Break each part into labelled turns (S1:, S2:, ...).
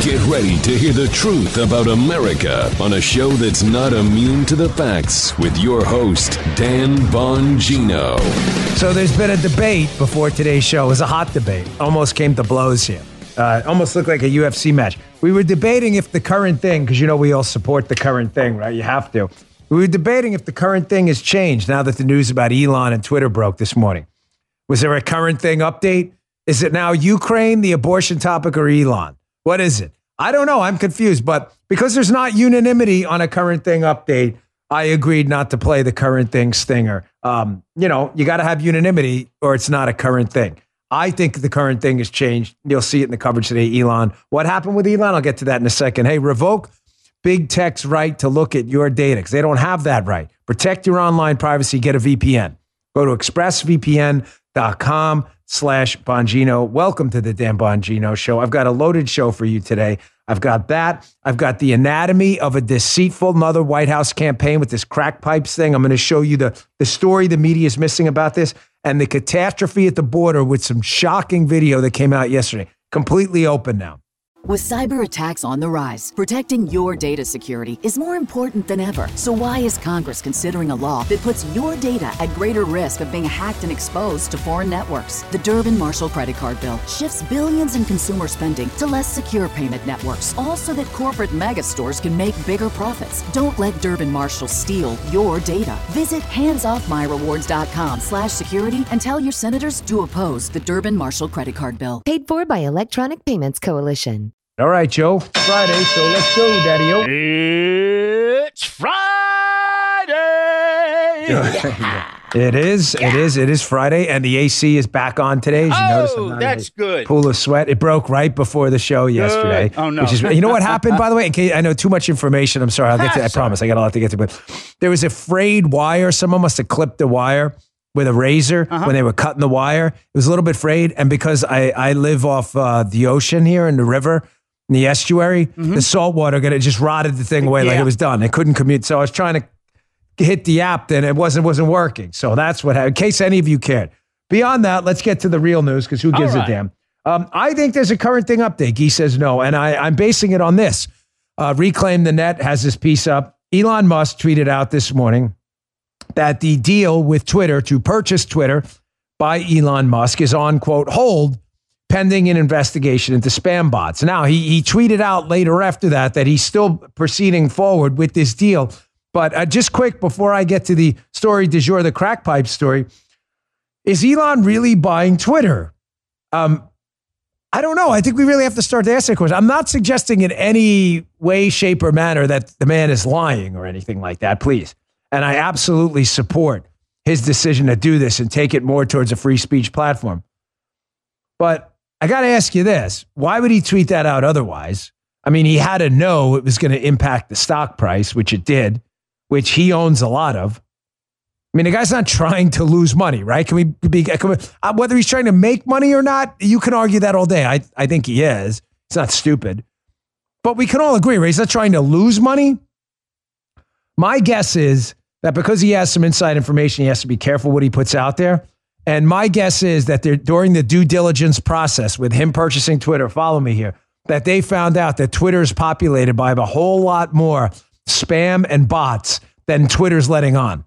S1: Get ready to hear the truth about America on a show that's not immune to the facts with your host, Dan Bongino.
S2: So there's been a debate before today's show. It was a hot debate. Almost came to blows here. Almost looked like a UFC match. We were debating if the current thing, because you know we all support the current thing, right? You have to. We were debating if the current thing has changed now that the news about Elon and Twitter broke this morning. Was there a current thing update? Is it now Ukraine, the abortion topic, or Elon? What is it? I don't know. I'm confused. But because there's not unanimity on a current thing update, I agreed not to play the current thing stinger. You got to have unanimity or it's not a current thing. I think the current thing has changed. You'll see it in the coverage today, Elon. What happened with Elon? I'll get to that in a second. Hey, revoke big tech's right to look at your data because they don't have that right. Protect your online privacy. Get a VPN. Go to expressvpn.com/Bongino. Welcome to the Dan Bongino Show. I've got a loaded show for you today. I've got that. I've got the anatomy of a deceitful another White House campaign with this crack pipes thing. I'm going to show you the story the media is missing about this and the catastrophe at the border with some shocking video that came out yesterday. Completely open now.
S3: With cyber attacks on the rise, protecting your data security is more important than ever. So why is Congress considering a law that puts your data at greater risk of being hacked and exposed to foreign networks? The Durbin-Marshall credit card bill shifts billions in consumer spending to less secure payment networks, all so that corporate mega stores can make bigger profits. Don't let Durbin-Marshall steal your data. Visit handsoffmyrewards.com/security and tell your senators to oppose the Durbin-Marshall credit card bill.
S4: Paid for by Electronic Payments Coalition.
S2: All right, Joe. Friday, so let's go, Daddy-O.
S5: It's Friday!
S2: It is Friday, and the AC is back on today. As you notice, I'm not
S5: that's good.
S2: Pool of sweat. It broke right before the show yesterday.
S5: Oh, no.
S2: Which is, you know what happened, by the way? In case I know too much information, I'm sorry. I'll get to I promise. I got a lot to get to. But there was a frayed wire. Someone must have clipped the wire with a razor when they were cutting the wire. It was a little bit frayed, and because I live off the ocean here in the river, in the estuary, the salt water just rotted the thing away like it was done. It couldn't commute. So I was trying to hit the app, then it wasn't working. So that's what happened, in case any of you cared. Beyond that, let's get to the real news, because who gives a damn? I think there's a current thing update. Guy says no, and I'm basing it on this. Reclaim the Net has this piece up. Elon Musk tweeted out this morning that the deal with Twitter to purchase Twitter by Elon Musk is on, quote, hold, pending an investigation into spam bots. Now, he tweeted out later after that he's still proceeding forward with this deal. But just quick, before I get to the story du jour, the crack pipe story, is Elon really buying Twitter? I don't know. I think we really have to start to ask that question. I'm not suggesting in any way, shape, or manner that the man is lying or anything like that, please. And I absolutely support his decision to do this and take it more towards a free speech platform. But I got to ask you this. Why would he tweet that out otherwise? I mean, he had to know it was going to impact the stock price, which it did, which he owns a lot of. I mean, the guy's not trying to lose money, right? Whether he's trying to make money or not, you can argue that all day. I think he is. It's not stupid. But we can all agree, right? He's not trying to lose money. My guess is that because he has some inside information, he has to be careful what he puts out there. And my guess is that during the due diligence process with him purchasing Twitter, follow me here, that they found out that Twitter is populated by a whole lot more spam and bots than Twitter's letting on.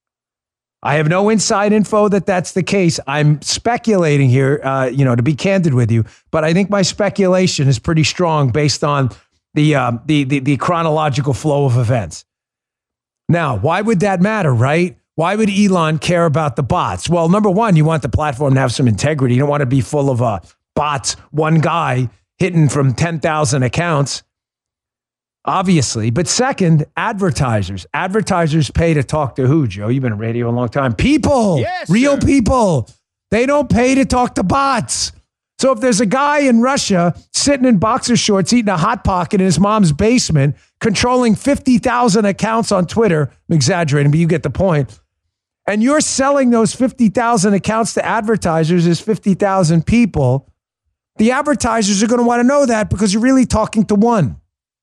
S2: I have no inside info that that's the case. I'm speculating here, to be candid with you, but I think my speculation is pretty strong based on the chronological flow of events. Now, why would that matter, right? Why would Elon care about the bots? Well, number one, you want the platform to have some integrity. You don't want to be full of bots, one guy hitting from 10,000 accounts, obviously. But second, advertisers. Advertisers pay to talk to who, Joe? You've been in radio a long time. People,
S5: yes,
S2: real
S5: sir.
S2: People. They don't pay to talk to bots. So if there's a guy in Russia sitting in boxer shorts eating a Hot Pocket in his mom's basement, controlling 50,000 accounts on Twitter, I'm exaggerating, but you get the point, and you're selling those 50,000 accounts to advertisers as 50,000 people, the advertisers are going to want to know that because you're really talking to one.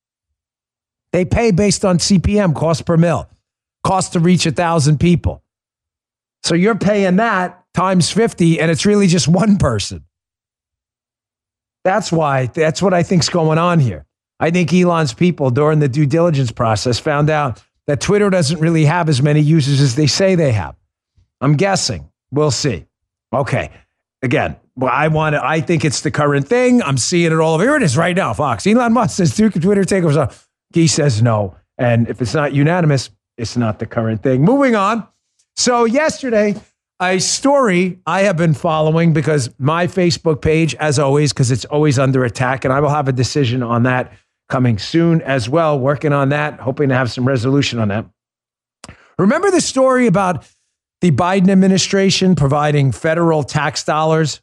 S2: They pay based on CPM, cost per mil, cost to reach 1,000 people. So you're paying that times 50, and it's really just one person. That's what I think's going on here. I think Elon's people during the due diligence process found out that Twitter doesn't really have as many users as they say they have. I'm guessing. We'll see. Okay. Again, well, I think it's the current thing. I'm seeing it all over. Here it is right now, Fox. Elon Musk says Twitter takeovers. He says no. And if it's not unanimous, it's not the current thing. Moving on. So yesterday, a story I have been following because my Facebook page, as always, because it's always under attack, and I will have a decision on that coming soon as well, working on that, hoping to have some resolution on that. Remember the story about the Biden administration providing federal tax dollars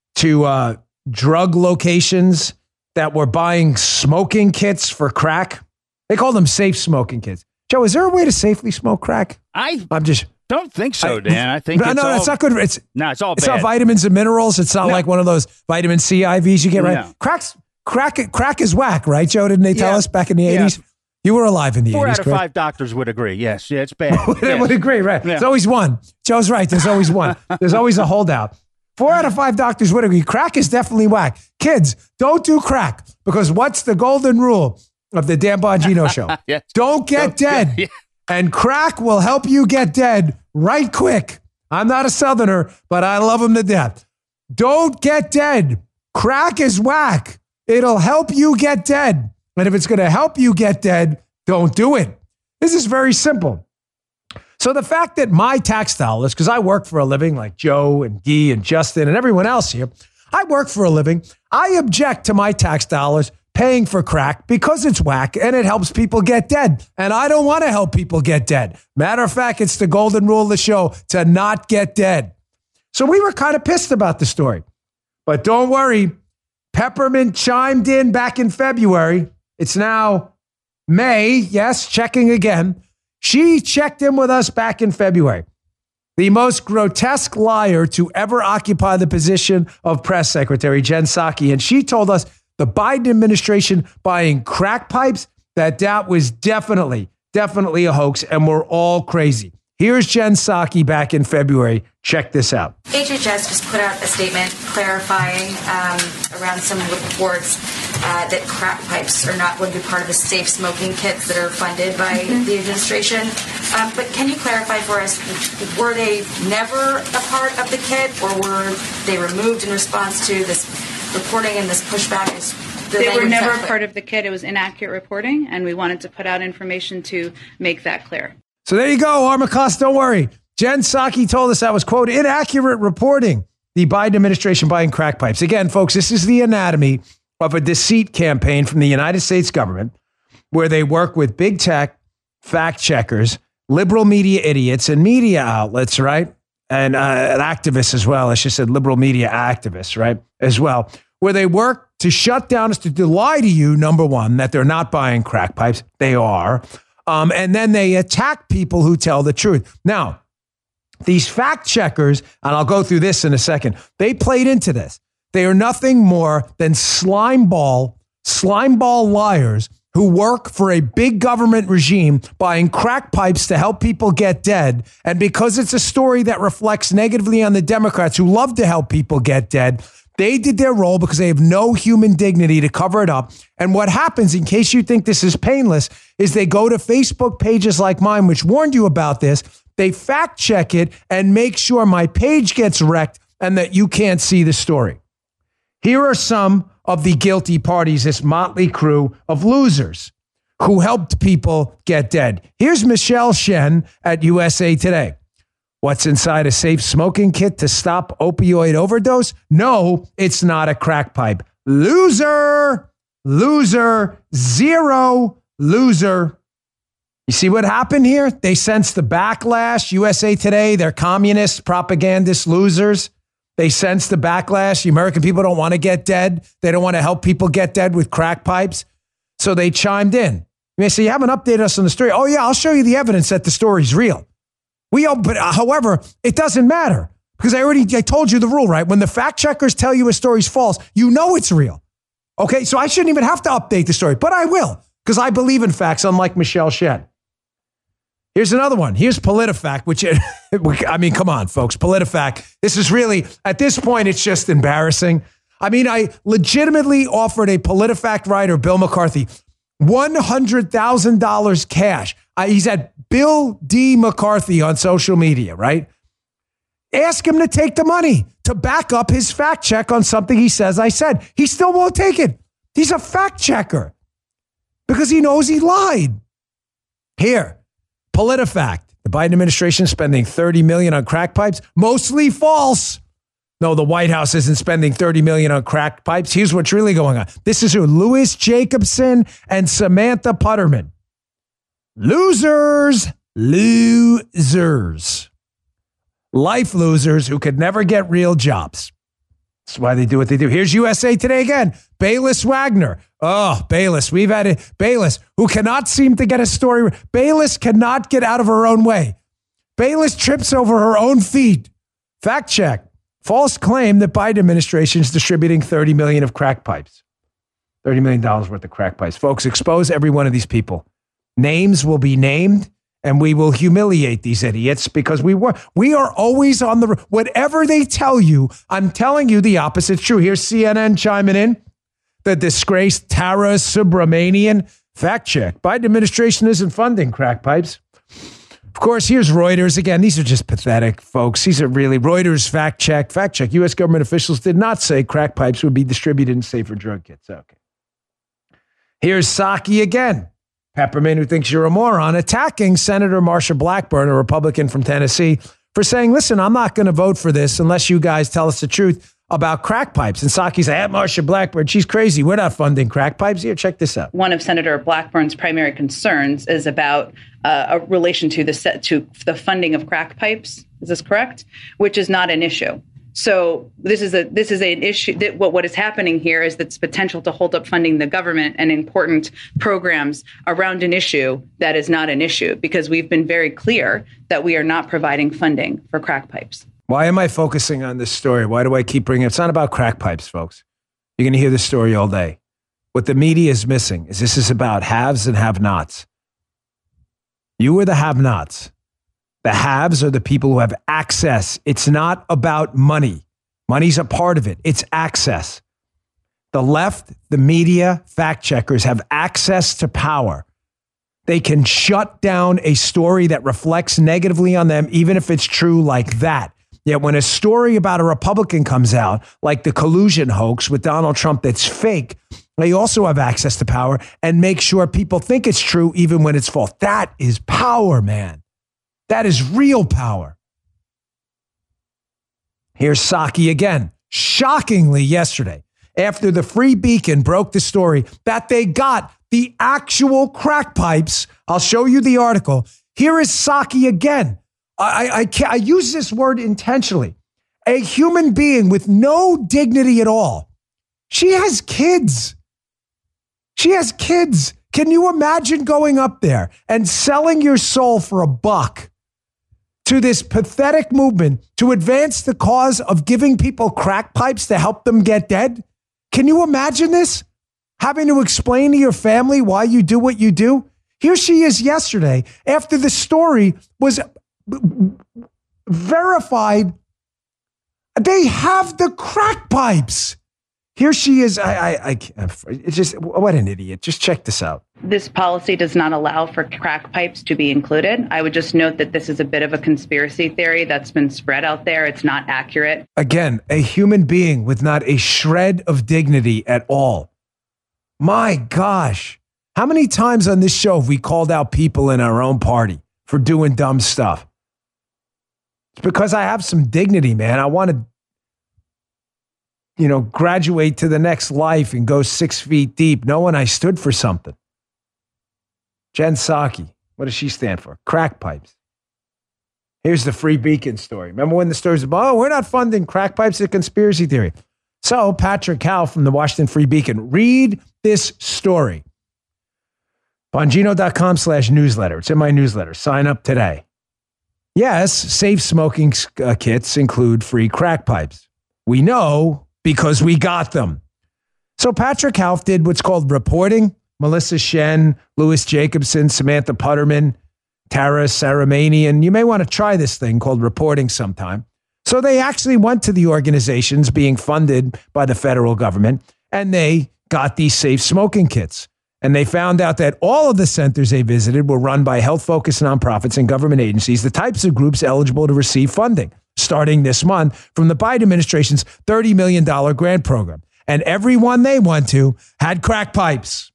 S2: to drug locations that were buying smoking kits for crack? They call them safe smoking kits. Joe, is there a way to safely smoke crack?
S5: I'm just don't think so, Dan. I think
S2: no, it's not good. It's
S5: all bad.
S2: It's not vitamins and minerals. It's not like one of those vitamin C IVs you get, right? No. Crack is whack, right, Joe? Didn't they tell us back in the 80s? You were alive in the 80s,
S5: 4 out of 5 doctors would agree. Yes, it's bad.
S2: Would agree, right? Yeah. There's always one. Joe's right. There's always one. There's always a holdout. 4 out of 5 doctors would agree. Crack is definitely whack. Kids, don't do crack because what's the golden rule of the Dan Bongino Show? Yes. Don't get dead. Yeah. And crack will help you get dead right quick. I'm not a Southerner, but I love him to death. Don't get dead. Crack is whack. It'll help you get dead. And if it's going to help you get dead, don't do it. This is very simple. So the fact that my tax dollars, because I work for a living like Joe and Guy and Justin and everyone else here, I work for a living. I object to my tax dollars paying for crack because it's whack and it helps people get dead. And I don't want to help people get dead. Matter of fact, it's the golden rule of the show to not get dead. So we were kind of pissed about the story. But don't worry. Peppermint chimed in back in February. It's now May. Yes, checking again. She checked in with us back in February. The most grotesque liar to ever occupy the position of press secretary, Jen Psaki. And she told us the Biden administration buying crack pipes, that was definitely a hoax, and we're all crazy. Here's Jen Psaki back in February. Check this out.
S6: HHS just put out a statement clarifying around some reports that crack pipes are not going to be part of the safe smoking kits that are funded by the administration. But can you clarify for us, were they never a part of the kit, or were they removed in response to this reporting and this pushback?
S7: They were never part of the kit. It was inaccurate reporting, and we wanted to put out information to make that clear.
S2: So there you go, Armacost, don't worry. Jen Psaki told us that was, quote, inaccurate reporting. The Biden administration buying crack pipes. Again, folks, this is the anatomy of a deceit campaign from the United States government where they work with big tech, fact checkers, liberal media idiots, and media outlets, right? And activists as well. I should said liberal media activists, right? As well, where they work to shut down, to lie to you, number one, that they're not buying crack pipes. They are. And then they attack people who tell the truth. Now, these fact checkers, and I'll go through this in a second, they played into this. They are nothing more than slimeball liars who work for a big government regime buying crack pipes to help people get dead. And because it's a story that reflects negatively on the Democrats who love to help people get dead, they did their role because they have no human dignity to cover it up. And what happens, in case you think this is painless, is they go to Facebook pages like mine, which warned you about this. They fact check it and make sure my page gets wrecked and that you can't see the story. Here are some of the guilty parties, this motley crew of losers who helped people get dead. Here's Michelle Shen at USA Today. What's inside a safe smoking kit to stop opioid overdose? No, it's not a crack pipe. Loser, zero, loser. You see what happened here? They sensed the backlash. USA Today, they're communist, propagandist losers. They sense the backlash. The American people don't want to get dead. They don't want to help people get dead with crack pipes. So they chimed in. You may say, you haven't updated us on the story. Oh, yeah, I'll show you the evidence that the story's real. However, it doesn't matter because I told you the rule, right? When the fact checkers tell you a story's false, you know it's real. Okay, so I shouldn't even have to update the story, but I will because I believe in facts, unlike Michelle Shen. Here's another one. Here's PolitiFact, which, I mean, come on, folks. PolitiFact, this is really, at this point, it's just embarrassing. I mean, I legitimately offered a PolitiFact writer, Bill McCarthy, $100,000 cash. He's at Bill D. McCarthy on social media, right? Ask him to take the money to back up his fact check on something he says I said. He still won't take it. He's a fact checker because he knows he lied. Here, PolitiFact. The Biden administration spending $30 million on crack pipes. Mostly false. No, the White House isn't spending $30 million on crack pipes. Here's what's really going on. This is who? Louis Jacobson and Samantha Putterman. Losers. Life losers who could never get real jobs. That's why they do what they do. Here's USA Today again. Bayless Wagner. Oh, Bayless. We've had it. Bayless, who cannot seem to get a story. Bayless cannot get out of her own way. Bayless trips over her own feet. Fact check. False claim that Biden administration is distributing $30 million of crack pipes. $30 million worth of crack pipes. Folks, expose every one of these people. Names will be named, and we will humiliate these idiots because we are always on the, whatever they tell you, I'm telling you the opposite's true. Here's CNN chiming in. The disgraced Tara Subramanian. Fact check. Biden administration isn't funding crack pipes. Of course, here's Reuters. Again, these are just pathetic, folks. These are really Reuters fact check. Fact check. U.S. government officials did not say crack pipes would be distributed in safer drug kits. Okay. Here's Psaki again. Peppermint, who thinks you're a moron, attacking Senator Marsha Blackburn, a Republican from Tennessee, for saying, listen, I'm not going to vote for this unless you guys tell us the truth about crack pipes. And Psaki's like, Marsha Blackburn, she's crazy. We're not funding crack pipes. Here, check this out.
S7: One of Senator Blackburn's primary concerns is about a relation to the funding of crack pipes. Is this correct? Which is not an issue. So this is an issue that what is happening here is that's potential to hold up funding the government and important programs around an issue that is not an issue, because we've been very clear that we are not providing funding for crack pipes.
S2: Why am I focusing on this story? Why do I keep bringing it? It's not about crack pipes, folks. You're going to hear this story all day. What the media is missing is this is about haves and have-nots. You are the have-nots. The haves are the people who have access. It's not about money. Money's a part of it. It's access. The left, the media, fact checkers have access to power. They can shut down a story that reflects negatively on them, even if it's true like that. Yet when a story about a Republican comes out, like the collusion hoax with Donald Trump that's fake, they also have access to power and make sure people think it's true even when it's false. That is power, man. That is real power. Here's Psaki again. Shockingly yesterday, after the Free Beacon broke the story that they got the actual crack pipes, I'll show you the article. Here is Psaki again. I use this word intentionally. A human being with no dignity at all. She has kids. Can you imagine going up there and selling your soul for $1 to this pathetic movement to advance the cause of giving people crack pipes to help them get dead? Can you imagine this? Having to explain to your family why you do what you do? Here she is yesterday after the story was verified. They have the crack pipes. Here she is. It's just, what an idiot. Just check this out.
S7: This policy does not allow for crack pipes to be included. I would just note that this is a bit of a conspiracy theory that's been spread out there. It's not accurate.
S2: Again, a human being with not a shred of dignity at all. My gosh. How many times on this show have we called out people in our own party for doing dumb stuff? It's because I have some dignity, man. I want to, graduate to the next life and go 6 feet deep, knowing I stood for something. Jen Psaki, what does she stand for? Crack pipes. Here's the Free Beacon story. Remember when the stories about, we're not funding crack pipes, it's a conspiracy theory. So Patrick Howe from the Washington Free Beacon, read this story. Bongino.com/newsletter. It's in my newsletter. Sign up today. Yes, safe smoking kits include free crack pipes. We know because we got them. So Patrick Howe did what's called reporting. Melissa Shen, Louis Jacobson, Samantha Putterman, Tara Subramanian. You may want to try this thing called reporting sometime. So they actually went to the organizations being funded by the federal government, and they got these safe smoking kits. And they found out that all of the centers they visited were run by health-focused nonprofits and government agencies, the types of groups eligible to receive funding, starting this month from the Biden administration's $30 million grant program. And every one they went to had crack pipes.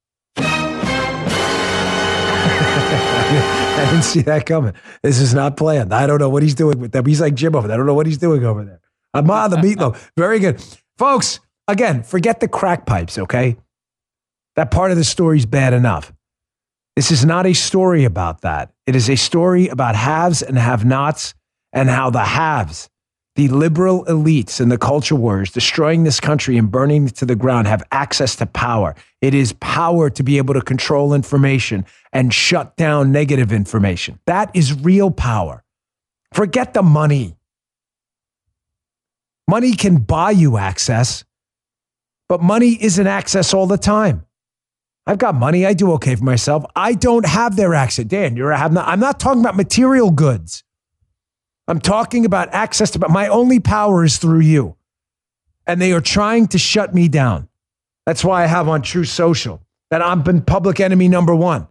S2: I didn't see that coming. This is not planned. I don't know what he's doing with them. He's like Jim over there. I don't know what he's doing over there. I'm on the meatloaf. Very good. Folks, again, forget the crack pipes, okay? That part of the story is bad enough. This is not a story about that. It is a story about haves and have-nots and how the haves, the liberal elites and the culture wars destroying this country and burning it to the ground, have access to power. It is power to be able to control information and shut down negative information. That is real power. Forget the money. Money can buy you access, but money isn't access all the time. I've got money. I do okay for myself. I don't have their access. Dan, I'm not talking about material goods. I'm talking about access to, but my only power is through you. And they are trying to shut me down. That's why I have on True Social that I've been public enemy number one.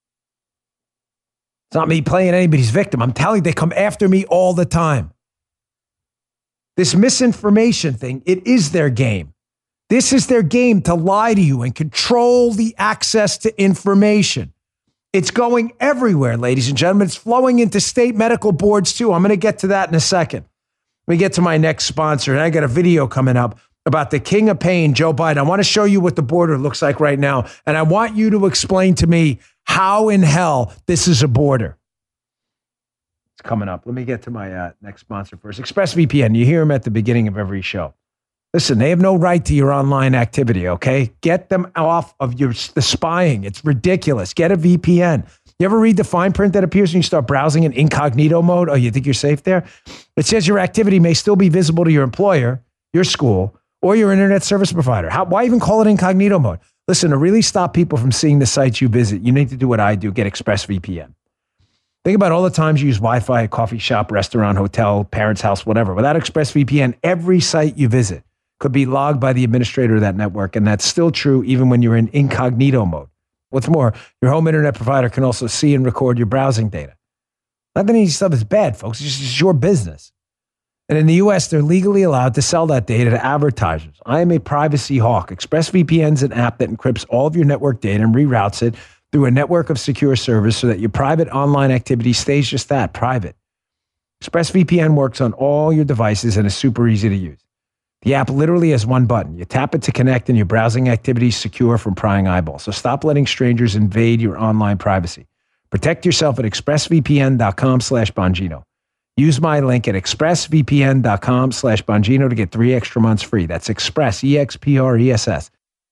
S2: It's not me playing anybody's victim. I'm telling you, they come after me all the time. This misinformation thing, it is their game. This is their game to lie to you and control the access to information. It's going everywhere, ladies and gentlemen. It's flowing into state medical boards, too. I'm going to get to that in a second. Let me get to my next sponsor. And I got a video coming up about the king of pain, Joe Biden. I want to show you what the border looks like right now. And I want you to explain to me how in hell this is a border. It's coming up. Let me get to my next sponsor first. ExpressVPN. You hear them at the beginning of every show. Listen, they have no right to your online activity, okay? Get them off of the spying. It's ridiculous. Get a VPN. You ever read the fine print that appears when you start browsing in incognito mode? Oh, you think you're safe there? It says your activity may still be visible to your employer, your school, or your internet service provider. Why even call it incognito mode? Listen, to really stop people from seeing the sites you visit, you need to do what I do, get ExpressVPN. Think about all the times you use Wi-Fi at coffee shop, restaurant, hotel, parents' house, whatever. Without ExpressVPN, every site you visit could be logged by the administrator of that network, and that's still true even when you're in incognito mode. What's more, your home internet provider can also see and record your browsing data. Not that any stuff is bad, folks. It's just your business. And in the U.S., they're legally allowed to sell that data to advertisers. I am a privacy hawk. ExpressVPN is an app that encrypts all of your network data and reroutes it through a network of secure servers so that your private online activity stays just that, private. ExpressVPN works on all your devices and is super easy to use. The app literally has one button. You tap it to connect and your browsing activity is secure from prying eyeballs. So stop letting strangers invade your online privacy. Protect yourself at expressvpn.com/Bongino. Use my link at expressvpn.com/Bongino to get 3 extra months free. That's Express, EXPRESS.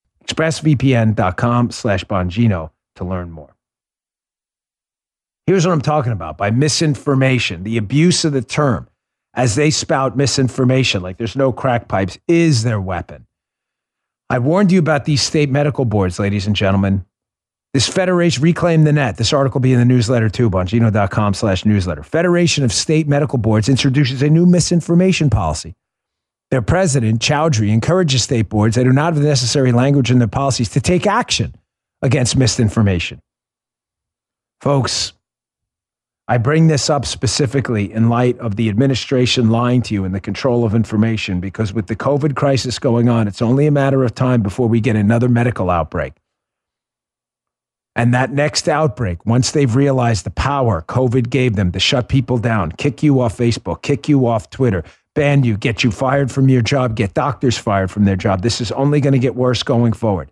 S2: expressvpn.com/Bongino to learn more. Here's what I'm talking about by misinformation, the abuse of the term. As they spout misinformation, like there's no crack pipes, is their weapon. I warned you about these state medical boards, ladies and gentlemen. This Federation, Reclaim the Net. This article will be in the newsletter too, Bongino.com/newsletter. Federation of State Medical Boards introduces a new misinformation policy. Their president, Chowdhury, encourages state boards that do not have the necessary language in their policies to take action against misinformation. Folks, I bring this up specifically in light of the administration lying to you in the control of information, because with the COVID crisis going on, it's only a matter of time before we get another medical outbreak. And that next outbreak, once they've realized the power COVID gave them to shut people down, kick you off Facebook, kick you off Twitter, ban you, get you fired from your job, get doctors fired from their job, this is only going to get worse going forward.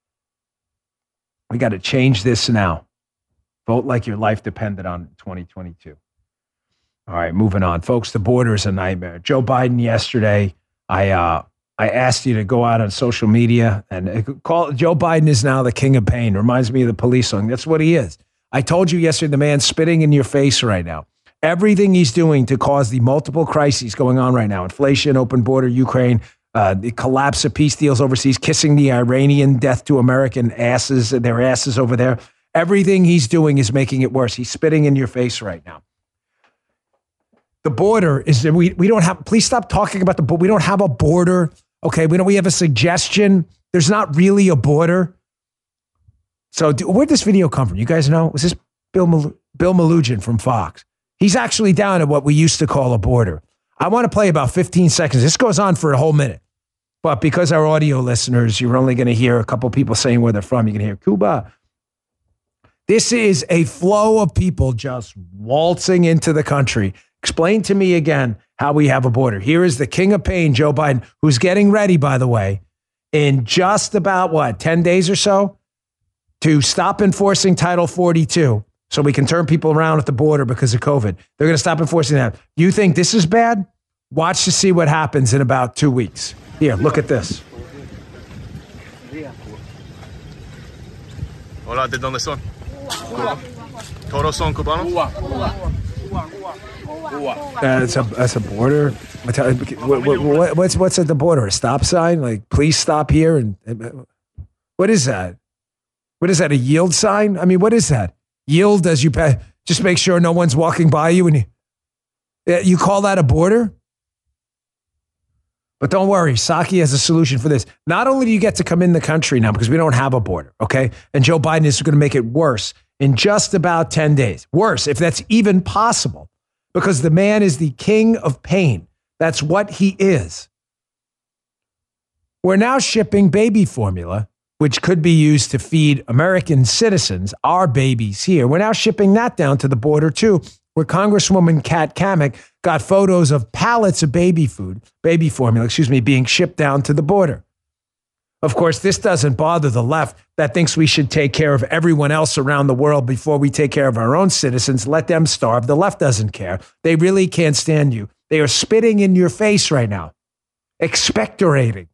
S2: We got to change this now. Vote like your life depended on 2022. All right, moving on. Folks, the border is a nightmare. Joe Biden yesterday, I asked you to go out on social media and call. Joe Biden is now the king of pain. Reminds me of the Police song. That's what he is. I told you yesterday, the man's spitting in your face right now. Everything he's doing to cause the multiple crises going on right now, inflation, open border, Ukraine, the collapse of peace deals overseas, kissing the Iranian death to American asses, their asses over there. Everything he's doing is making it worse. He's spitting in your face right now. The border is, we don't have, please stop talking about the border. We don't have a border. Okay, we have a suggestion. There's not really a border. So where'd this video come from? You guys know? Was this Bill Melugin from Fox? He's actually down at what we used to call a border. I want to play about 15 seconds. This goes on for a whole minute. But because our audio listeners, you're only going to hear a couple people saying where they're from. You can hear Cuba. This is a flow of people just waltzing into the country. Explain to me again how we have a border. Here is the king of pain, Joe Biden, who's getting ready, by the way, in just about, 10 days or so, to stop enforcing Title 42 so we can turn people around at the border because of COVID. They're going to stop enforcing that. You think this is bad? Watch to see what happens in about 2 weeks. Here, look at this.
S8: Hola, ¿de dónde son? Todos son cubanos?
S2: That's a border. What's at the border? A stop sign? Like, please stop here? And what is that? What is that? A yield sign? I mean, what is that? Yield as you pass. Just make sure no one's walking by you, and you call that a border? But don't worry, Psaki has a solution for this. Not only do you get to come in the country now because we don't have a border, okay? And Joe Biden is going to make it worse in just about 10 days. Worse, if that's even possible, because the man is the king of pain. That's what he is. We're now shipping baby formula, which could be used to feed American citizens, our babies here. We're now shipping that down to the border too, where Congresswoman Kat Cammack got photos of pallets of baby formula, being shipped down to the border. Of course, this doesn't bother the left that thinks we should take care of everyone else around the world before we take care of our own citizens. Let them starve. The left doesn't care. They really can't stand you. They are spitting in your face right now, expectorating.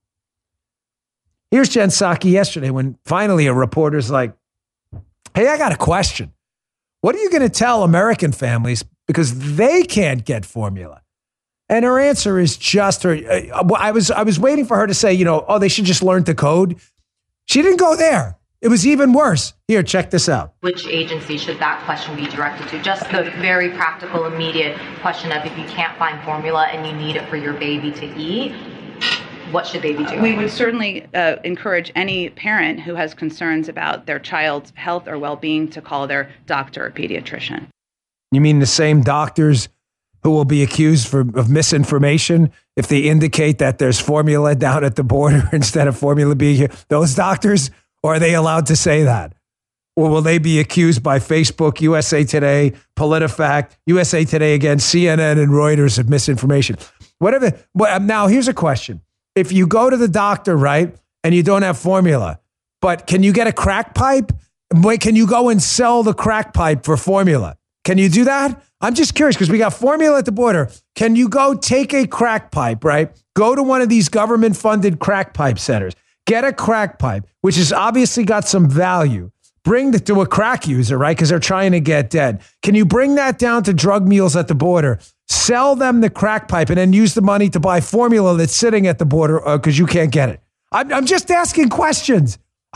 S2: Here's Jen Psaki yesterday when finally a reporter's like, hey, I got a question. What are you going to tell American families because they can't get formula? And her answer is just her. I was waiting for her to say, they should just learn to code. She didn't go there. It was even worse. Here, check this out.
S9: Which agency should that question be directed to? Just the very practical, immediate question of if you can't find formula and you need it for your baby to eat, what should they be doing?
S7: We would certainly encourage any parent who has concerns about their child's health or well-being to call their doctor or pediatrician.
S2: You mean the same doctors who will be accused of misinformation if they indicate that there's formula down at the border instead of formula being here? Those doctors, or are they allowed to say that? Or will they be accused by Facebook, USA Today, PolitiFact, USA Today again, CNN and Reuters of misinformation? Whatever. Now, here's a question. If you go to the doctor, right, and you don't have formula, but can you get a crack pipe? Wait, can you go and sell the crack pipe for formula? Can you do that? I'm just curious because we got formula at the border. Can you go take a crack pipe, right? Go to one of these government-funded crack pipe centers. Get a crack pipe, which has obviously got some value. Bring it to a crack user, right? Because they're trying to get dead. Can you bring that down to drug mules at the border? Sell them the crack pipe and then use the money to buy formula that's sitting at the border because you can't get it. I'm just asking questions.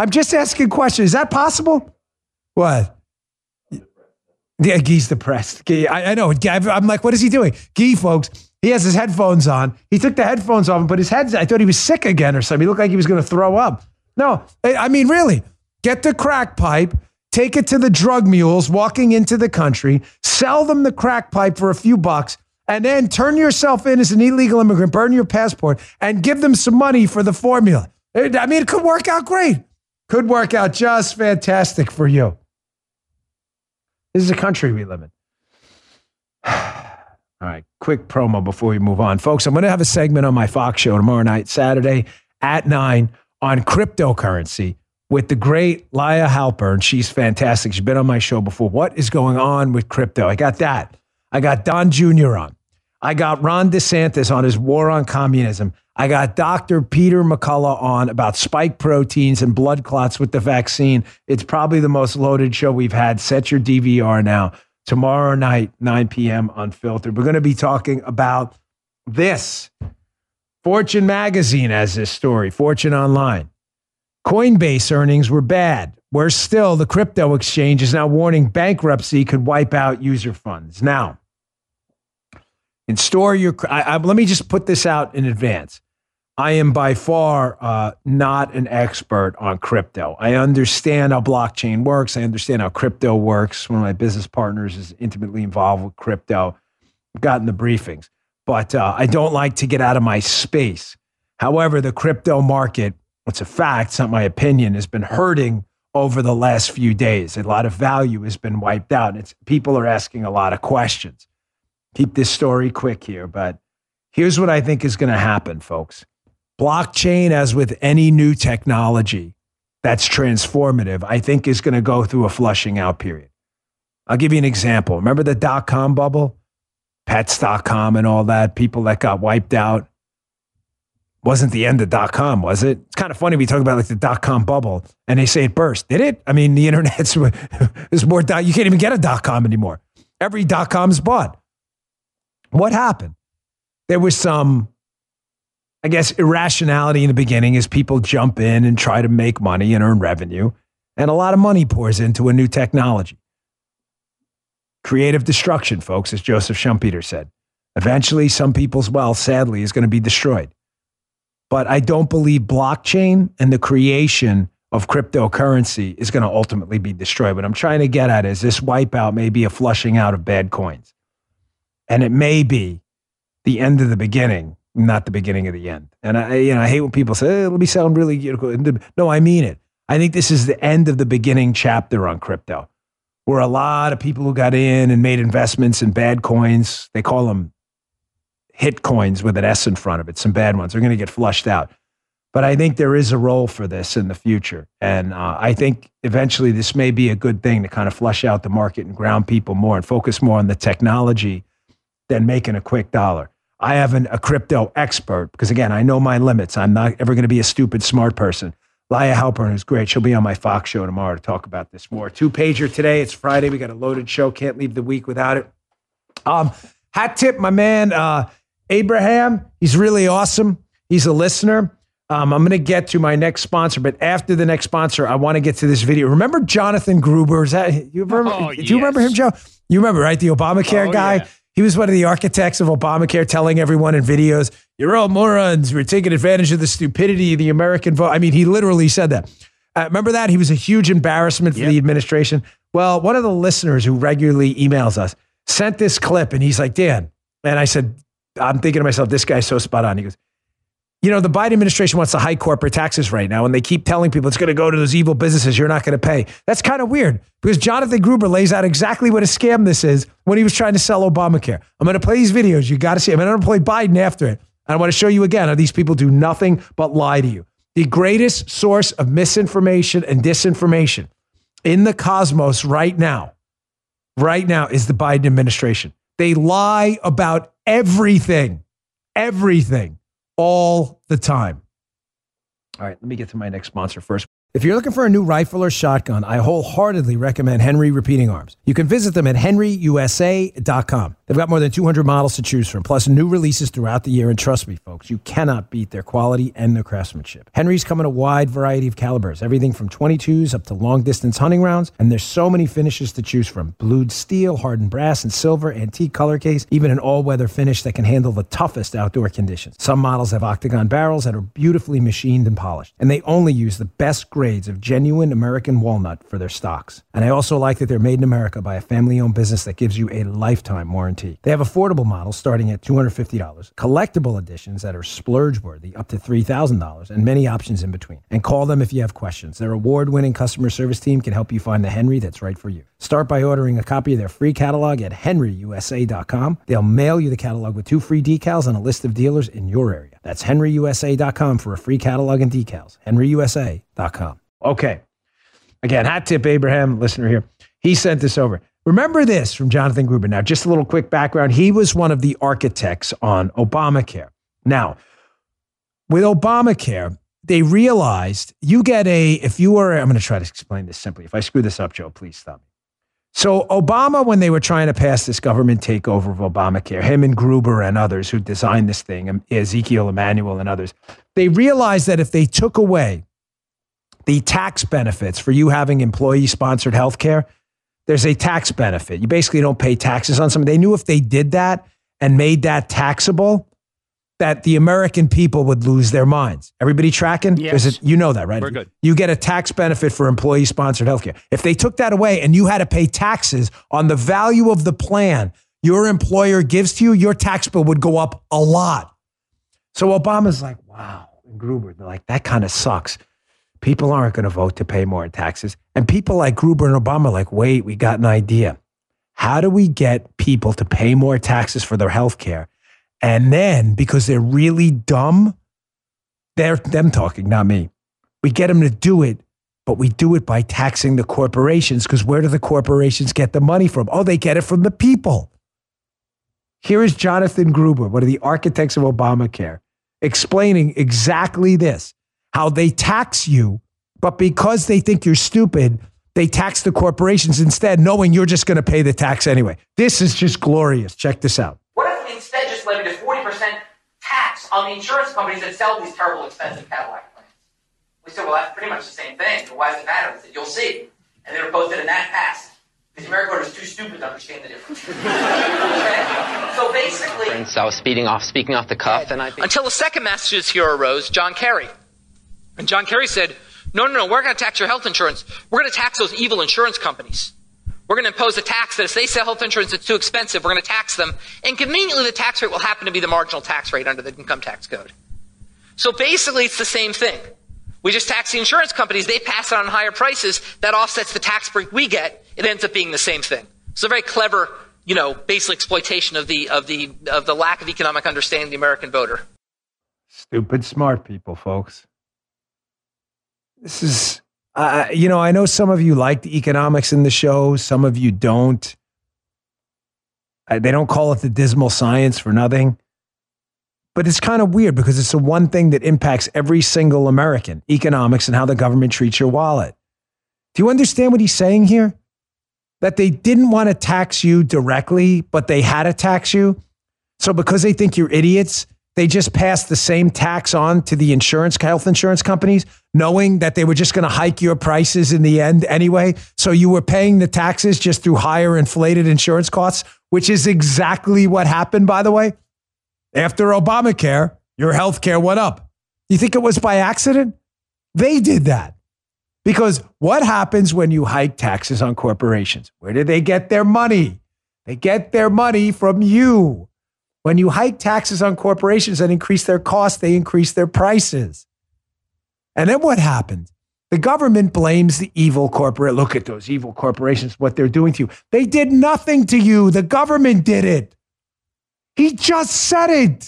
S2: Is that possible? What? Yeah, Guy's depressed. Guy, I know. I'm like, what is he doing? Guy, folks, he has his headphones on. He took the headphones off and put his head. I thought he was sick again or something. He looked like he was going to throw up. No, I mean, really, get the crack pipe, take it to the drug mules walking into the country, sell them the crack pipe for a few bucks, and then turn yourself in as an illegal immigrant, burn your passport, and give them some money for the formula. I mean, it could work out great. Could work out just fantastic for you. This is a country we live in. All right, quick promo before we move on. Folks, I'm going to have a segment on my Fox show tomorrow night, Saturday at 9 on cryptocurrency with the great Laia Halpern. She's fantastic. She's been on my show before. What is going on with crypto? I got that. I got Don Jr. on. I got Ron DeSantis on his war on communism. I got Dr. Peter McCullough on about spike proteins and blood clots with the vaccine. It's probably the most loaded show we've had. Set your DVR now. Tomorrow night, 9 p.m. Unfiltered. We're going to be talking about this. Fortune magazine has this story. Fortune Online. Coinbase earnings were bad. Worse still, the crypto exchange is now warning bankruptcy could wipe out user funds. Now, let me just put this out in advance. I am by far not an expert on crypto. I understand how blockchain works. I understand how crypto works. One of my business partners is intimately involved with crypto. I've gotten the briefings, but I don't like to get out of my space. However, the crypto market, it's a fact, it's not my opinion, has been hurting over the last few days. A lot of value has been wiped out. People are asking a lot of questions. Keep this story quick here, but here's what I think is going to happen, folks. Blockchain, as with any new technology that's transformative, I think is going to go through a flushing out period. I'll give you an example. Remember the dot-com bubble? Pets.com and all that, people that got wiped out. Wasn't the end of .com, was it? It's kind of funny we talk about like the .com bubble and they say it burst. Did it? I mean, the internet's there's more you can't even get a .com anymore. Every .com's bought. What happened? There was some, I guess, irrationality in the beginning as people jump in and try to make money and earn revenue. And a lot of money pours into a new technology. Creative destruction, folks, as Joseph Schumpeter said. Eventually, some people's wealth, sadly, is going to be destroyed. But I don't believe blockchain and the creation of cryptocurrency is going to ultimately be destroyed. What I'm trying to get at is this wipeout may be a flushing out of bad coins. And it may be the end of the beginning, not the beginning of the end. And I hate when people say, hey, let me sound really good. No, I mean it. I think this is the end of the beginning chapter on crypto, where a lot of people who got in and made investments in bad coins, they call them hit coins with an S in front of it, some bad ones, are going to get flushed out. But I think there is a role for this in the future. And I think eventually this may be a good thing to kind of flush out the market and ground people more and focus more on the technology than making a quick dollar. I have a crypto expert because, again, I know my limits. I'm not ever going to be a stupid, smart person. Laia Halpern is great. She'll be on my Fox show tomorrow to talk about this more. 2-pager today. It's Friday. We got a loaded show. Can't leave the week without it. Hat tip, my man, Abraham. He's really awesome. He's a listener. I'm going to get to my next sponsor, but after the next sponsor, I want to get to this video. Remember Jonathan Gruber? Do you remember him, Joe? You remember, right? The Obamacare guy? Yeah. He was one of the architects of Obamacare, telling everyone in videos, you're all morons. We're taking advantage of the stupidity of the American vote. I mean, he literally said that. Remember that? He was a huge embarrassment for the administration. Well, one of the listeners who regularly emails us sent this clip, and he's like, Dan. And I said, I'm thinking to myself, this guy's so spot on. He goes, you know, the Biden administration wants to hike corporate taxes right now, and they keep telling people it's going to go to those evil businesses you're not going to pay. That's kind of weird because Jonathan Gruber lays out exactly what a scam this is when he was trying to sell Obamacare. I'm going to play these videos. You got to see them. I'm going to play Biden after it. And I want to show you again how these people do nothing but lie to you. The greatest source of misinformation and disinformation in the cosmos right now is the Biden administration. They lie about everything, all the time. All right, let me get to my next sponsor first. If you're looking for a new rifle or shotgun, I wholeheartedly recommend Henry Repeating Arms. You can visit them at henryusa.com. They've got more than 200 models to choose from, plus new releases throughout the year. And trust me, folks, you cannot beat their quality and their craftsmanship. Henry's come in a wide variety of calibers, everything from .22s up to long-distance hunting rounds. And there's so many finishes to choose from. Blued steel, hardened brass, and silver, antique color case, even an all-weather finish that can handle the toughest outdoor conditions. Some models have octagon barrels that are beautifully machined and polished. And they only use the best grades of genuine American walnut for their stocks. And I also like that they're made in America by a family-owned business that gives you a lifetime warranty. They have affordable models starting at $250, collectible editions that are splurge-worthy up to $3,000, and many options in between. And call them if you have questions. Their award-winning customer service team can help you find the Henry that's right for you. Start by ordering a copy of their free catalog at henryusa.com. They'll mail you the catalog with 2 free decals and a list of dealers in your area. That's henryusa.com for a free catalog and decals. henryusa.com. Okay. Again, hat tip Abraham, listener here. He sent this over. Remember this from Jonathan Gruber. Now, just a little quick background. He was one of the architects on Obamacare. Now, with Obamacare, they realized I'm going to try to explain this simply. If I screw this up, Joe, please stop me. So Obama, when they were trying to pass this government takeover of Obamacare, him and Gruber and others who designed this thing, Ezekiel Emanuel and others, they realized that if they took away the tax benefits for you having employee-sponsored health care, there's a tax benefit. You basically don't pay taxes on something. They knew if they did that and made that taxable, that the American people would lose their minds. Everybody tracking?
S5: Yes.
S2: You know that, right?
S5: We're good.
S2: You get a tax benefit for employee-sponsored healthcare. If they took that away and you had to pay taxes on the value of the plan your employer gives to you, your tax bill would go up a lot. So Obama's like, wow. And Gruber, they're like, that kind of sucks. People aren't going to vote to pay more in taxes. And people like Gruber and Obama are like, wait, we got an idea. How do we get people to pay more taxes for their health care? And then, because they're really dumb, they're them talking, not me. We get them to do it, but we do it by taxing the corporations, because where do the corporations get the money from? Oh, they get it from the people. Here is Jonathan Gruber, one of the architects of Obamacare, explaining exactly this, how they tax you, but because they think you're stupid, they tax the corporations instead, knowing you're just going to pay the tax anyway. This is just glorious. Check this out.
S10: What if we instead just levied a 40% tax on the insurance companies that sell these terrible, expensive Cadillac plans? We said, well, that's pretty much the same thing. So why does it matter? We said, you'll see. And they were posted in that pass. Because the American voter is too stupid to understand the difference. Okay? So basically...
S11: So I was speaking off the cuff, and I think...
S10: Until the second Massachusetts hero arose, John Kerry. And John Kerry said, no, we're going to tax your health insurance. We're going to tax those evil insurance companies. We're going to impose a tax that if they sell health insurance that's too expensive, we're going to tax them. And conveniently, the tax rate will happen to be the marginal tax rate under the income tax code. So basically, it's the same thing. We just tax the insurance companies. They pass it on higher prices. That offsets the tax break we get. It ends up being the same thing. It's a very clever, basic exploitation of the lack of economic understanding of the American voter.
S2: Stupid smart people, folks. This is, I know some of you like the economics in the show. Some of you don't. They don't call it the dismal science for nothing. But it's kind of weird because it's the one thing that impacts every single American, economics and how the government treats your wallet. Do you understand what he's saying here? That they didn't want to tax you directly, but they had to tax you. So because they think you're idiots, they just passed the same tax on to the health insurance companies, knowing that they were just going to hike your prices in the end anyway. So you were paying the taxes just through higher inflated insurance costs, which is exactly what happened, by the way. After Obamacare, your health care went up. You think it was by accident? They did that. Because what happens when you hike taxes on corporations? Where do they get their money? They get their money from you. When you hike taxes on corporations and increase their costs, they increase their prices. And then what happens? The government blames the evil corporate. Look at those evil corporations, what they're doing to you. They did nothing to you. The government did it. He just said it.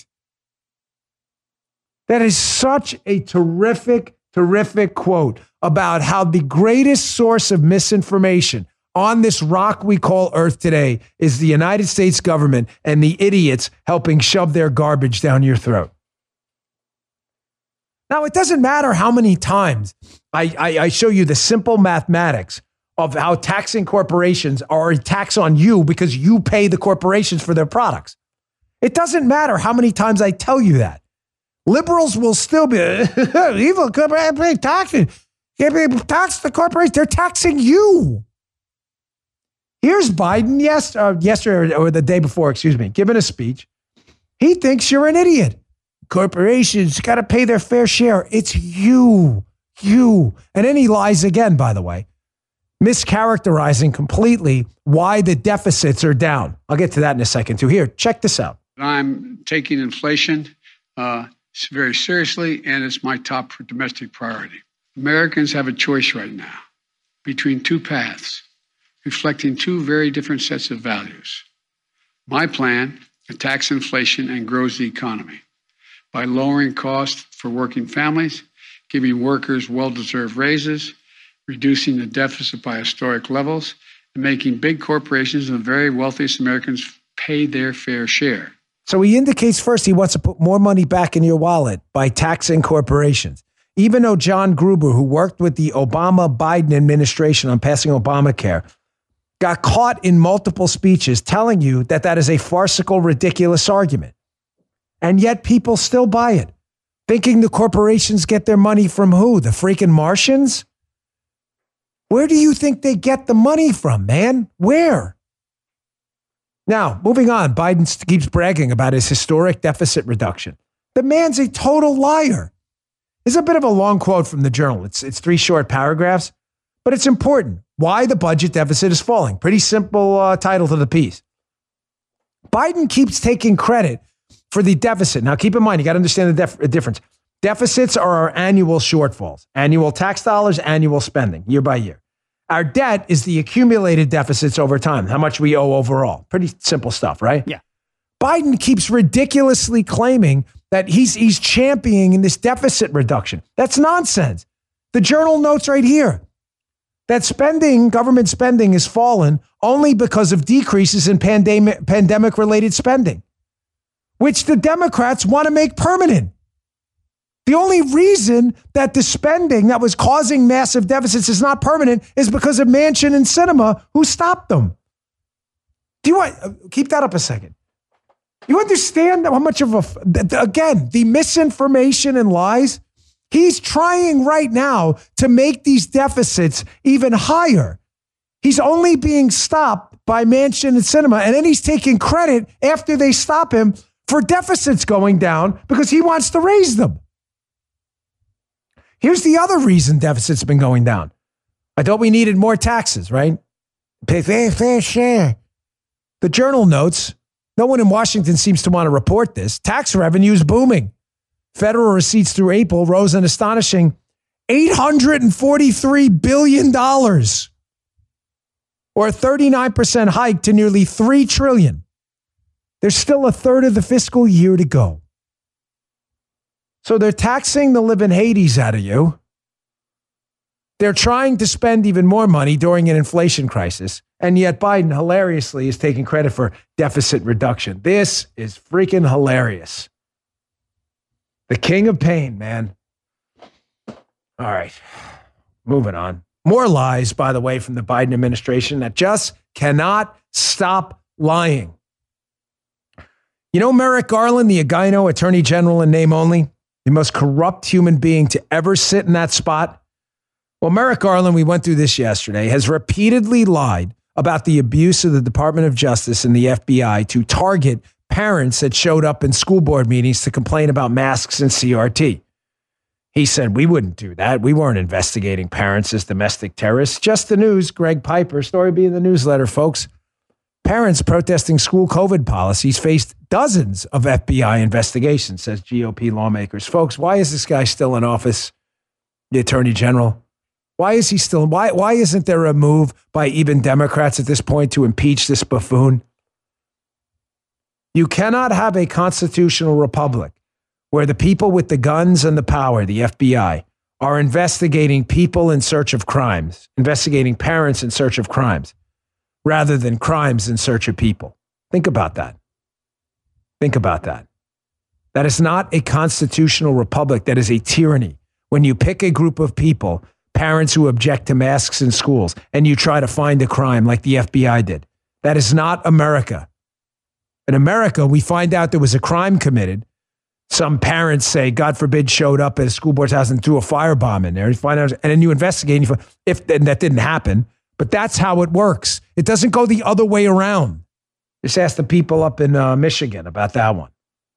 S2: That is such a terrific, terrific quote about how the greatest source of misinformation on this rock we call Earth today is the United States government and the idiots helping shove their garbage down your throat. Now, it doesn't matter how many times I show you the simple mathematics of how taxing corporations are a tax on you because you pay the corporations for their products. It doesn't matter how many times I tell you that. Liberals will still be evil corporation taxing. Tax the corporations. They're taxing you. Here's Biden yesterday or the day before, giving a speech. He thinks you're an idiot. Corporations got to pay their fair share. It's you. And then he lies again, by the way, mischaracterizing completely why the deficits are down. I'll get to that in a second, too. Here, check this out.
S12: I'm taking inflation very seriously, and it's my top domestic priority. Americans have a choice right now between two paths, reflecting two very different sets of values. My plan attacks inflation and grows the economy by lowering costs for working families, giving workers well-deserved raises, reducing the deficit by historic levels, and making big corporations and the very wealthiest Americans pay their fair share.
S2: So he indicates first he wants to put more money back in your wallet by taxing corporations. Even though John Gruber, who worked with the Obama-Biden administration on passing Obamacare, got caught in multiple speeches telling you that that is a farcical, ridiculous argument. And yet people still buy it, thinking the corporations get their money from who? The freaking Martians? Where do you think they get the money from, man? Where? Now, moving on, Biden keeps bragging about his historic deficit reduction. The man's a total liar. It's a bit of a long quote from the Journal. It's 3 short paragraphs, but it's important. Why the budget deficit is falling. Pretty simple title to the piece. Biden keeps taking credit for the deficit. Now, keep in mind, you got to understand the difference. Deficits are our annual shortfalls, annual tax dollars, annual spending, year by year. Our debt is the accumulated deficits over time, how much we owe overall. Pretty simple stuff, right?
S5: Yeah.
S2: Biden keeps ridiculously claiming that he's championing this deficit reduction. That's nonsense. The Journal notes right here that government spending has fallen only because of decreases in pandemic-related spending, which the Democrats want to make permanent. The only reason that the spending that was causing massive deficits is not permanent is because of Manchin and Sinema, who stopped them. Keep that up a second. You understand how much of again, the misinformation and lies? He's trying right now to make these deficits even higher. He's only being stopped by Manchin and Sinema, and then he's taking credit after they stop him for deficits going down because he wants to raise them. Here's the other reason deficits have been going down. I thought we needed more taxes, right? Pay fair share. The Journal notes, no one in Washington seems to want to report this. Tax revenue is booming. Federal receipts through April rose an astonishing $843 billion, or a 39% hike to nearly $3 trillion. There's still a third of the fiscal year to go. So they're taxing the living Hades out of you. They're trying to spend even more money during an inflation crisis. And yet Biden hilariously is taking credit for deficit reduction. This is freaking hilarious. The king of pain, man. All right, moving on. More lies, by the way, from the Biden administration that just cannot stop lying. You know Merrick Garland, the Agino Attorney General in name only, the most corrupt human being to ever sit in that spot? Well, Merrick Garland, we went through this yesterday, has repeatedly lied about the abuse of the Department of Justice and the FBI to target parents that showed up in school board meetings to complain about masks and CRT. He said, we wouldn't do that. We weren't investigating parents as domestic terrorists. Just the news, Greg Piper, story be in the newsletter, folks. Parents protesting school COVID policies faced dozens of FBI investigations, says GOP lawmakers. Folks, why is this guy still in office, the Attorney General? Why is he still? Why isn't there a move by even Democrats at this point to impeach this buffoon? You cannot have a constitutional republic where the people with the guns and the power, the FBI, are investigating people in search of crimes, investigating parents in search of crimes, rather than crimes in search of people. Think about that. Think about that. That is not a constitutional republic. That is a tyranny. When you pick a group of people, parents who object to masks in schools, and you try to find a crime like the FBI did. That is not America. In America, we find out there was a crime committed. Some parents say, God forbid, showed up at a school board's house and threw a firebomb in there. You find out, and then you investigate. And that didn't happen, but that's how it works. It doesn't go the other way around. Just ask the people up in Michigan about that one.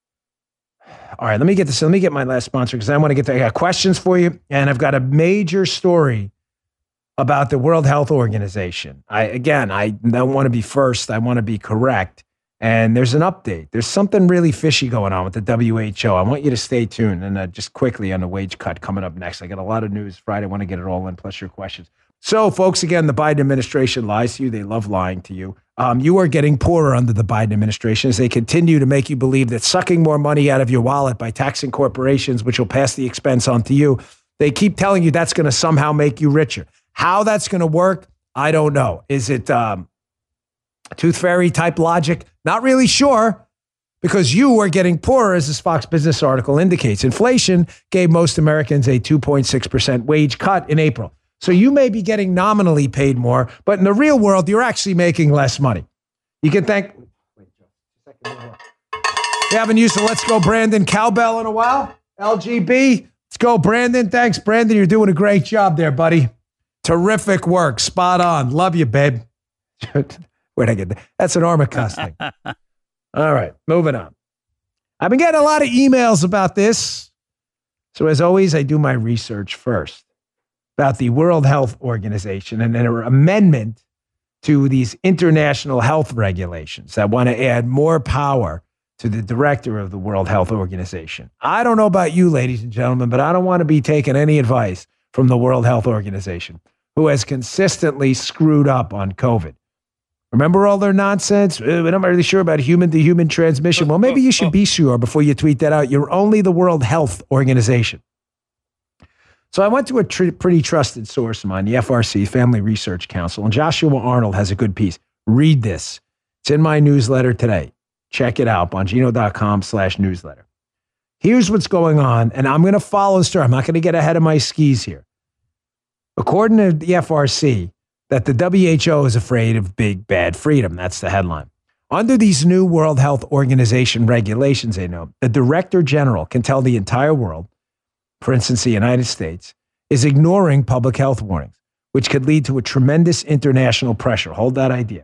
S2: All right, let me get this. Let me get my last sponsor because I want to get there. I got questions for you, and I've got a major story about the World Health Organization. I don't want to be first. I want to be correct. And there's an update. There's something really fishy going on with the WHO. I want you to stay tuned. And just quickly on the wage cut coming up next. I got a lot of news Friday. I want to get it all in, plus your questions. So, folks, again, the Biden administration lies to you. They love lying to you. You are getting poorer under the Biden administration as they continue to make you believe that sucking more money out of your wallet by taxing corporations, which will pass the expense on to you, they keep telling you that's going to somehow make you richer. How that's going to work, I don't know. Is it tooth fairy type logic? Not really sure, because you are getting poorer, as this Fox Business article indicates. Inflation gave most Americans a 2.6% wage cut in April. So you may be getting nominally paid more, but in the real world, you're actually making less money. You can thank... We haven't used the Let's Go Brandon cowbell in a while. LGB. Let's go, Brandon. Thanks, Brandon. You're doing a great job there, buddy. Terrific work. Spot on. Love you, babe. Where'd I get that? That's an Armacost thing. All right, moving on. I've been getting a lot of emails about this. So as always, I do my research first about the World Health Organization and an amendment to these international health regulations that want to add more power to the director of the World Health Organization. I don't know about you, ladies and gentlemen, but I don't want to be taking any advice from the World Health Organization, who has consistently screwed up on COVID. Remember all their nonsense? We're not really sure about human-to-human transmission. Well, maybe you should be sure before you tweet that out. You're only the World Health Organization. So I went to a pretty trusted source of mine, the FRC, Family Research Council, and Joshua Arnold has a good piece. Read this. It's in my newsletter today. Check it out, bongino.com/newsletter. Here's what's going on, and I'm going to follow the story. I'm not going to get ahead of my skis here. According to the FRC, that the WHO is afraid of big, bad freedom. That's the headline. Under these new World Health Organization regulations, they know, the Director General can tell the entire world, for instance, the United States, is ignoring public health warnings, which could lead to a tremendous international pressure. Hold that idea.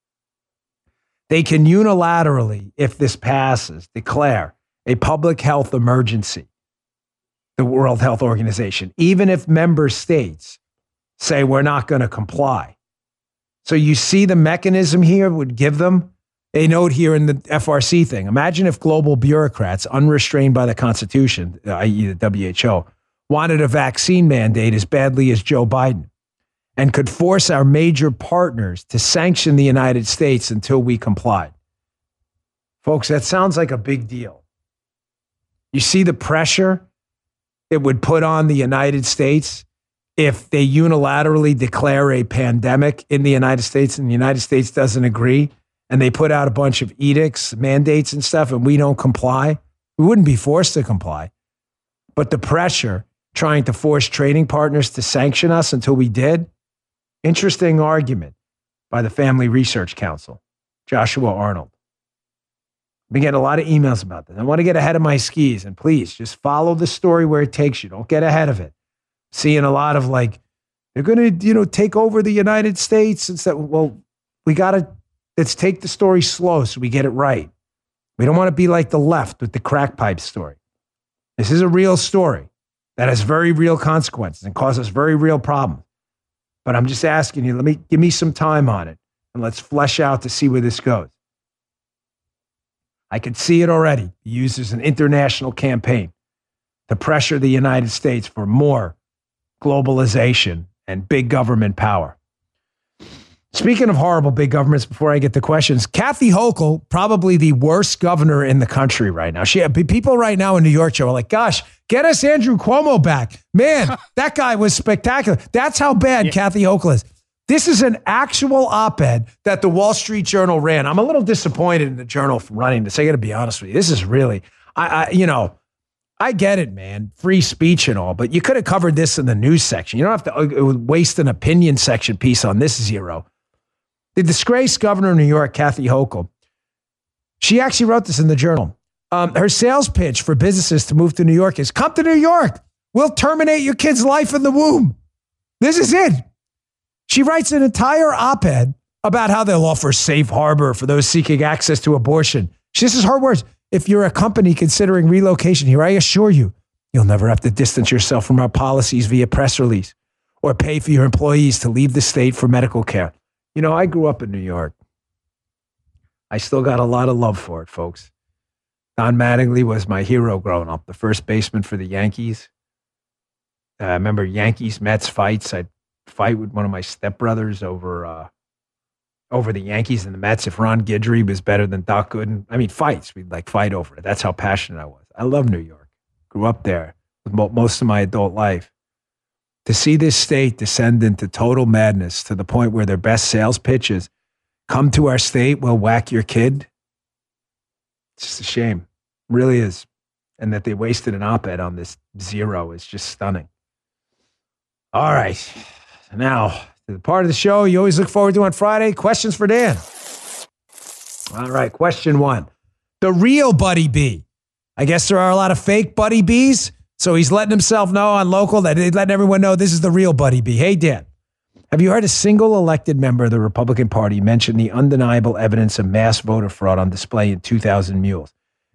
S2: They can unilaterally, if this passes, declare a public health emergency, the World Health Organization, even if member states say we're not going to comply. So you see the mechanism here would give them a note here in the FRC thing. Imagine if global bureaucrats, unrestrained by the Constitution, i.e. the WHO, wanted a vaccine mandate as badly as Joe Biden and could force our major partners to sanction the United States until we complied. Folks, that sounds like a big deal. You see the pressure it would put on the United States if they unilaterally declare a pandemic in the United States and the United States doesn't agree and they put out a bunch of edicts, mandates and stuff, and we don't comply. We wouldn't be forced to comply. But the pressure trying to force trading partners to sanction us until we did, interesting argument by the Family Research Council, Joshua Arnold. I've been getting a lot of emails about this. I want to get ahead of my skis, and please just follow the story where it takes you. Don't get ahead of it. Seeing a lot of like, they're going to, take over the United States and stuff. Well, let's take the story slow so we get it right. We don't want to be like the left with the crack pipe story. This is a real story that has very real consequences and causes very real problems. But I'm just asking you, give me some time on it and let's flesh out to see where this goes. I could see it already used as an international campaign to pressure the United States for more globalization and big government power. Speaking of horrible big governments, before I get to questions, Kathy Hochul, probably the worst governor in the country right now. People right now in New York are like, gosh, get us Andrew Cuomo back. Man, that guy was spectacular. That's how bad Kathy Hochul is. This is an actual op-ed that the Wall Street Journal ran. I'm a little disappointed in the Journal for running this. I got to be honest with you. This is really, I get it, man. Free speech and all, but you could have covered this in the news section. You don't have to waste an opinion section piece on this zero. The disgraced governor of New York, Kathy Hochul, she actually wrote this in the Journal. Her sales pitch for businesses to move to New York is, come to New York. We'll terminate your kid's life in the womb. This is it. She writes an entire op-ed about how they'll offer safe harbor for those seeking access to abortion. This is her words. If you're a company considering relocation here, I assure you, you'll never have to distance yourself from our policies via press release or pay for your employees to leave the state for medical care. I grew up in New York. I still got a lot of love for it, folks. Don Mattingly was my hero growing up, the first baseman for the Yankees. I remember Yankees-Mets fights. I'd fight with one of my stepbrothers over the Yankees and the Mets. If Ron Guidry was better than Doc Gooden, fights. We'd fight over it. That's how passionate I was. I love New York. Grew up there most of my adult life. To see this state descend into total madness to the point where their best sales pitch is, come to our state, we'll whack your kid. It's just a shame. It really is. And that they wasted an op-ed on this zero is just stunning. All right. Now, to the part of the show you always look forward to on Friday, questions for Dan. All right, question one. The real Buddy B. I guess there are a lot of fake Buddy Bs, so he's letting himself know on local that he's letting everyone know this is the real Buddy B. Hey, Dan, have you heard a single elected member of the Republican Party mention the undeniable evidence of mass voter fraud on display in 2,000 Mules?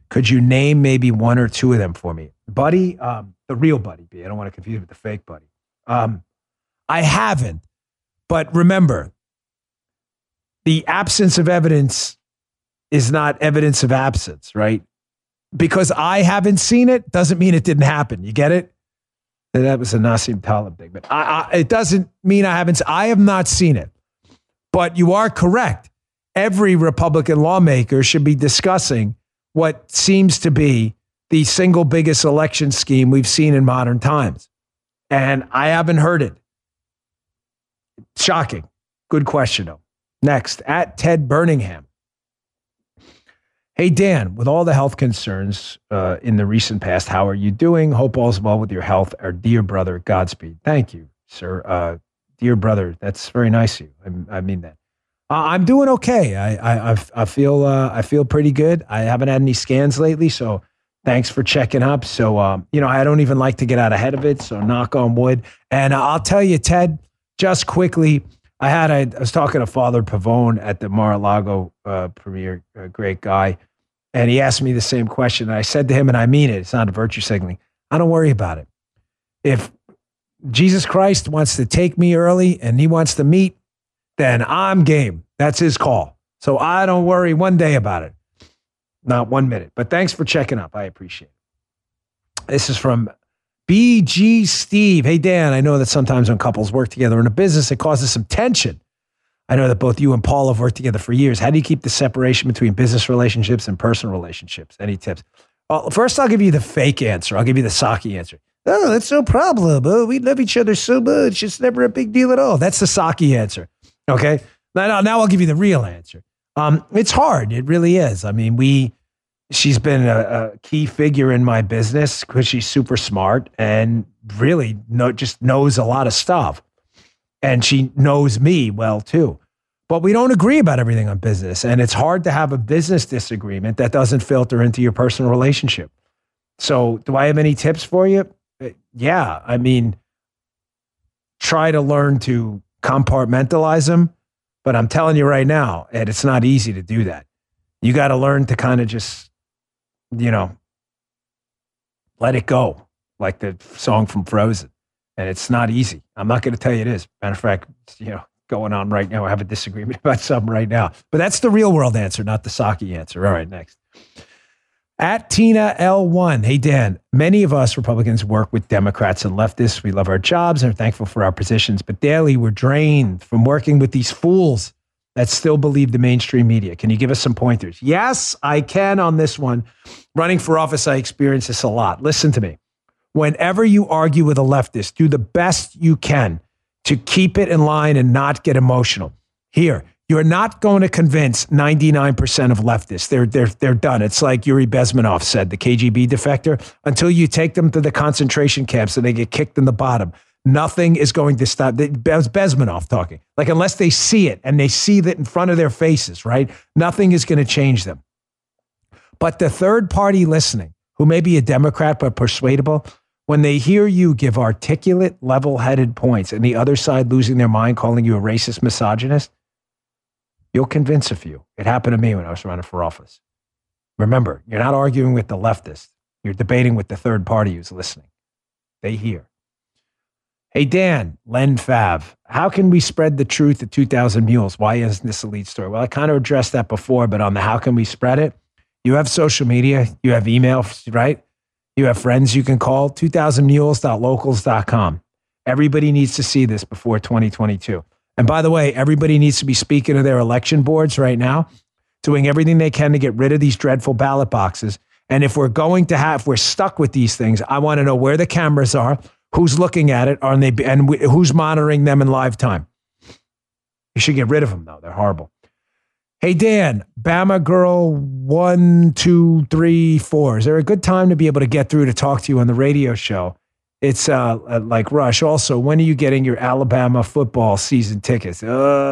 S2: Could you name maybe one or two of them for me? Buddy, the real Buddy B. I don't want to confuse it with the fake Buddy. I haven't. But remember, the absence of evidence is not evidence of absence, right? Because I haven't seen it doesn't mean it didn't happen. You get it? That was a Nassim Taleb thing. But it doesn't mean I have not seen it. But you are correct. Every Republican lawmaker should be discussing what seems to be the single biggest election scheme we've seen in modern times. And I haven't heard it. Shocking. Good question, though. Next, at Ted Birmingham. Hey, Dan, with all the health concerns in the recent past, how are you doing? Hope all's well with your health. Our dear brother, Godspeed. Thank you, sir. Dear brother, that's very nice of you. I mean that. I'm doing okay. I feel pretty good. I haven't had any scans lately, so thanks for checking up. So I don't even like to get out ahead of it. So knock on wood. And I'll tell you, Ted, just quickly, I was talking to Father Pavone at the Mar-a-Lago premiere, a great guy, and he asked me the same question. And I said to him, and I mean it, it's not a virtue signaling, I don't worry about it. If Jesus Christ wants to take me early and he wants to meet, then I'm game. That's his call. So I don't worry one day about it. Not 1 minute. But thanks for checking up. I appreciate it. This is from BG Steve. Hey, Dan, I know that sometimes when couples work together in a business, it causes some tension. I know that both you and Paul have worked together for years. How do you keep the separation between business relationships and personal relationships? Any tips? Well, first, I'll give you the fake answer. I'll give you the Psaki answer. Oh, that's no problem. Oh, we love each other so much. It's never a big deal at all. That's the Psaki answer. Okay. Now I'll give you the real answer. It's hard. It really is. I mean, she's been a key figure in my business because she's super smart and really just knows a lot of stuff. And she knows me well too. But we don't agree about everything on business. And it's hard to have a business disagreement that doesn't filter into your personal relationship. So do I have any tips for you? Yeah. I mean, try to learn to compartmentalize them. But I'm telling you right now, Ed, it's not easy to do that. You got to learn to kind of just, let it go, like the song from Frozen. And it's not easy. I'm not going to tell you it is. Matter of fact, going on right now. I have a disagreement about something right now. But that's the real world answer, not the Psaki answer. All right, next. At Tina L1. Hey, Dan, many of us Republicans work with Democrats and leftists. We love our jobs and are thankful for our positions. But daily, we're drained from working with these fools that still believe the mainstream media. Can you give us some pointers? Yes, I can on this one. Running for office, I experience this a lot. Listen to me. Whenever you argue with a leftist, do the best you can to keep it in line and not get emotional. Here, you're not going to convince 99% of leftists. They're done. It's like Yuri Bezmenov said, the KGB defector. Until you take them to the concentration camps and they get kicked in the bottom, nothing is going to stop. That was Bezmenov talking. Like, unless they see it and they see that in front of their faces, right? Nothing is going to change them. But the third party listening, who may be a Democrat but persuadable, when they hear you give articulate, level-headed points and the other side losing their mind, calling you a racist misogynist, you'll convince a few. It happened to me when I was running for office. Remember, you're not arguing with the leftist. You're debating with the third party who's listening. They hear. Hey, Dan, Len Fav, how can we spread the truth at 2,000 Mules? Why isn't this a lead story? Well, I kind of addressed that before, but on the how can we spread it, you have social media, you have email, right? You have friends you can call, 2000mules.locals.com. Everybody needs to see this before 2022. And by the way, everybody needs to be speaking to their election boards right now, doing everything they can to get rid of these dreadful ballot boxes. And if we're stuck with these things, I want to know where the cameras are, who's looking at it, and who's monitoring them in live time. You should get rid of them, though. They're horrible. Hey, Dan, Bama Girl 1, 2, 3, 4. Is there a good time to be able to get through to talk to you on the radio show? It's like Rush. Also, when are you getting your Alabama football season tickets?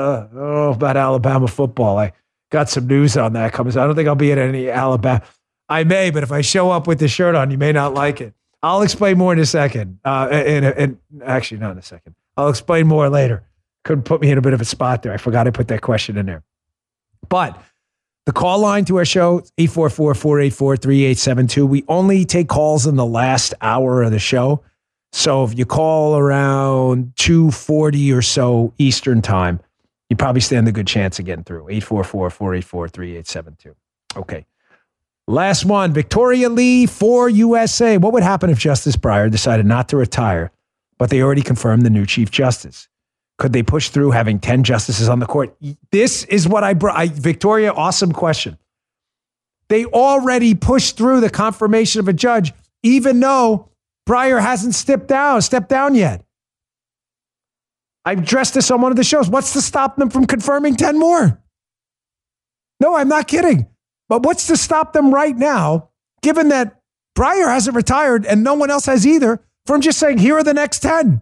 S2: About Alabama football. I got some news on that coming. I don't think I'll be at any Alabama. I may, but if I show up with the shirt on, you may not like it. I'll explain more in a second. Actually, not in a second. I'll explain more later. Couldn't put me in a bit of a spot there. I forgot I put that question in there. But The call line to our show, 844-484-3872. We only take calls in the last hour of the show. So if you call around 2:40 or so Eastern time, you probably stand a good chance of getting through. 844-484-3872. Okay. Last one, Victoria Lee for USA. What would happen if Justice Breyer decided not to retire, but they already confirmed the new Chief Justice? Could they push through having 10 justices on the court? This is what I brought. Victoria, awesome question. They already pushed through the confirmation of a judge, even though Breyer hasn't stepped down yet. I addressed this on one of the shows. What's to stop them from confirming 10 more? No, I'm not kidding. But what's to stop them right now, given that Breyer hasn't retired and no one else has either, from just saying, here are the next 10?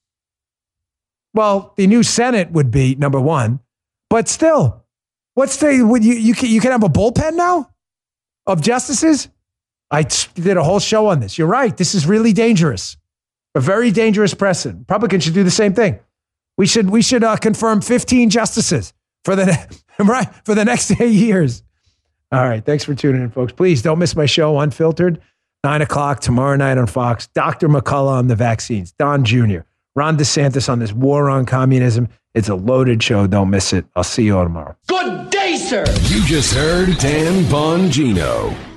S2: Well, the new Senate would be number one, but still, you can have a bullpen now of justices? I did a whole show on this. You're right. This is really dangerous. A very dangerous precedent. Republicans should do the same thing. We should confirm 15 justices for the next 8 years. All right. Thanks for tuning in, folks. Please don't miss my show, Unfiltered, 9 o'clock tomorrow night on Fox. Dr. McCullough on the vaccines. Don Jr., Ron DeSantis on this war on communism. It's a loaded show. Don't miss it. I'll see you all tomorrow.
S1: Good day, sir. You just heard Dan Bongino.